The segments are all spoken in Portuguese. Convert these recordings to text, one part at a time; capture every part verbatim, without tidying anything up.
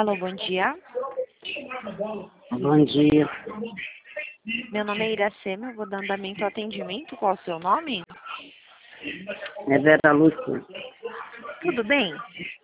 Alô, bom dia. Bom dia. Meu nome é Iracema, eu vou dar andamento ao atendimento. Qual é o seu nome? É Vera Lúcia. Tudo bem?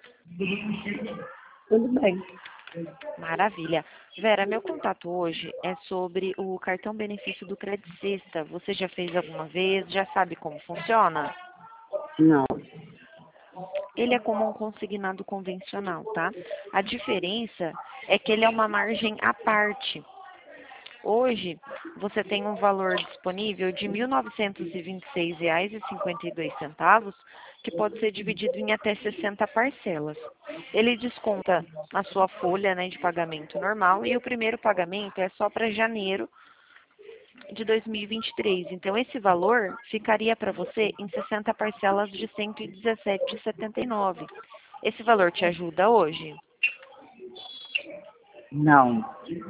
Tudo bem. Maravilha. Vera, meu contato hoje é sobre o cartão benefício do Credit Sexta. Você já fez alguma vez? Já sabe como funciona? Não. Ele é como um consignado convencional, tá? A diferença é que ele é uma margem à parte. Hoje, você tem um valor disponível de mil novecentos e vinte e seis reais e cinquenta e dois centavos, que pode ser dividido em até sessenta parcelas. Ele desconta a sua folha, né, de pagamento normal, e o primeiro pagamento é só para janeiro de dois mil e vinte e três. Então, esse valor ficaria para você em sessenta parcelas de cento e dezessete reais e setenta e nove centavos. Esse valor te ajuda hoje? Não.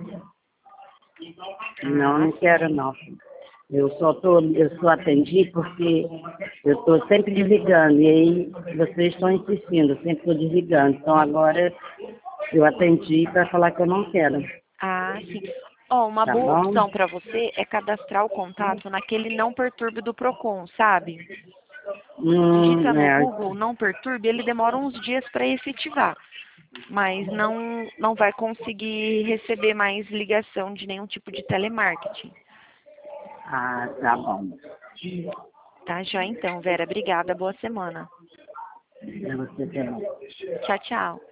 Não, Ah, não quero não. Eu só tô, eu só atendi porque eu estou sempre desligando. E aí vocês estão insistindo, eu sempre estou desligando. Então agora eu atendi para falar que eu não quero. Ah, sim. Ó, uma Tá boa bom? opção para você é cadastrar o contato naquele não perturbe do Procon, sabe? Digita Hum, no é, Google não perturbe, ele demora uns dias para efetivar, mas não não vai conseguir receber mais ligação de nenhum tipo de telemarketing. ah, tá bom. Tá já então, Vera, obrigada, boa semana. É você também. Tchau, tchau.